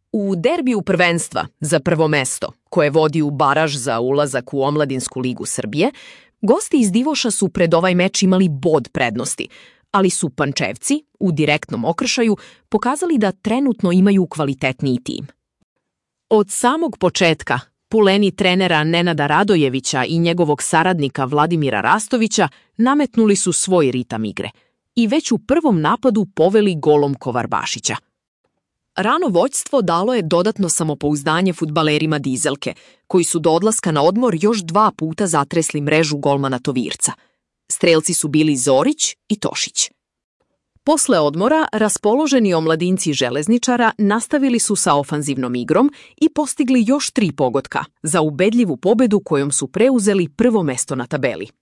U derbiju prvenstva za prvo mesto, koje vodi u baraž za ulazak u Omladinsku ligu Srbije, gosti iz Divoša su pred ovaj meč imali bod prednosti, ali su Pančevci, u direktnom okršaju, pokazali da trenutno imaju kvalitetniji tim. Od samog početka, puleni trenera Nenada Radojevića i njegovog saradnika Vladimira Rastovića nametnuli su svoj ritam igre i već u prvom napadu poveli golom Kovarbašića. Rano vođstvo dalo je dodatno samopouzdanje fudbalerima Dizelke, koji su do odlaska na odmor još 2 puta zatresli mrežu golmana Tovirca. Strelci su bili Zorić i Tošić. Posle odmora, raspoloženi omladinci Železničara nastavili su sa ofanzivnom igrom i postigli još 3 pogotka za ubedljivu pobedu kojom su preuzeli prvo mesto na tabeli.